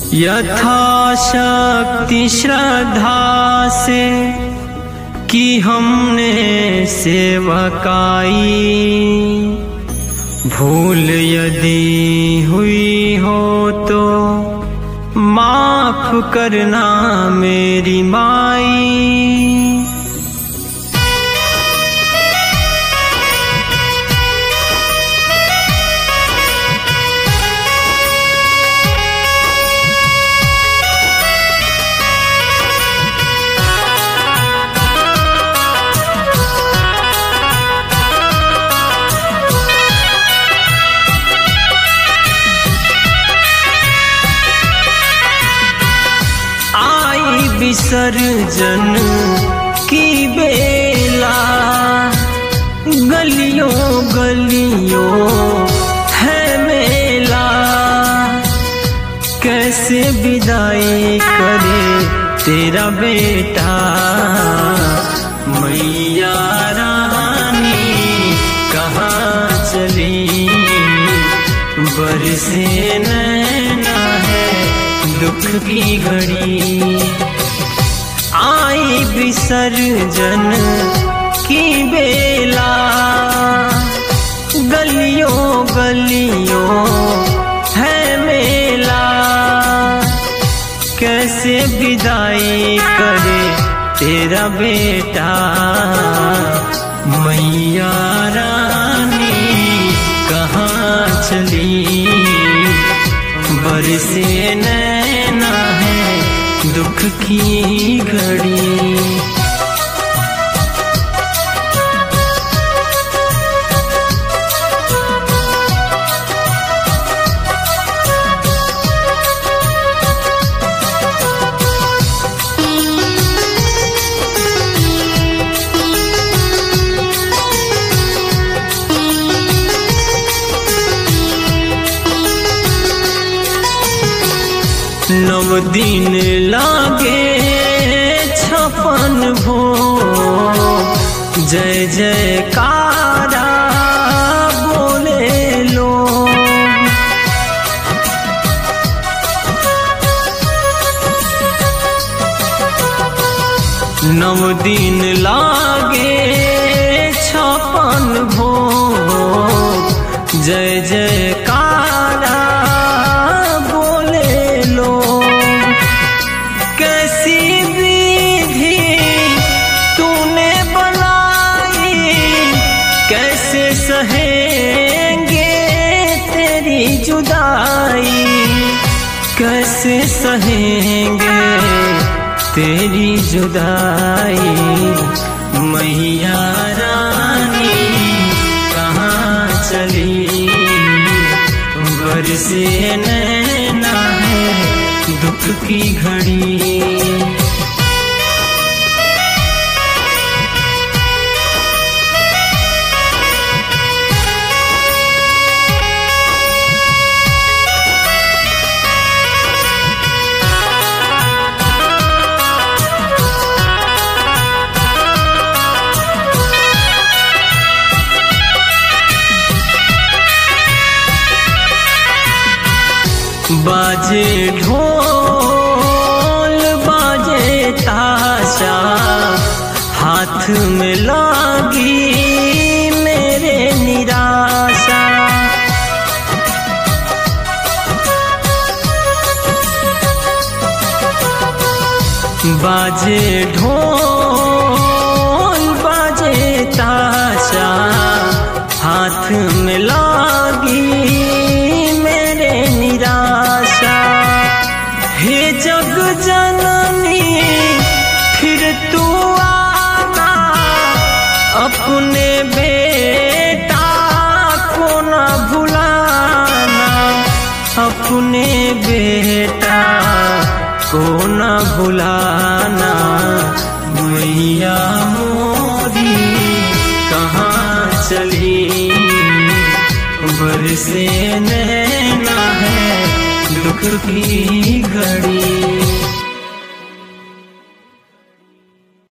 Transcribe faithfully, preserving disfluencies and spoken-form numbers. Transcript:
यथाशक्ति श्रद्धा से की हमने सेवकाई, भूल यदि हुई हो तो माफ करना मेरी माई। विसर्जन की बेला, गलियों गलियों है मेला, कैसे विदाई करे तेरा बेटा। मैया रानी कहाँ चली, बरसे नैना है दुख की घड़ी। आई विसर्जन की बेला, गलियों गलियों है मेला, कैसे विदाई करे तेरा बेटा। मैया रानी कहाँ चली, बरसे नैना है दुख की घड़ी। नव दिन लागे छपन भोग, जय जयकारा बोले लोग। नव दिन लागे छपन भोग, जय जयकारा सहेंगे तेरी जुदाई, कैसे सहेंगे तेरी जुदाई। मैया रानी कहाँ चली, बरसे नैना है दुख की घड़ी। बाजे ढोल बाजे ताशा, हाथ में लागी मेरे निराशा। बाजे ढोल बाजे ताशा, हाथ में लागी मेरे निराशा। हे जग जननी फिर तू आना, अपने बेटा को न भुलाना, अपने बेटा को न भुलाना। मैया मोरी कहाँ चली, बरसे नैना है दुख की घड़ी।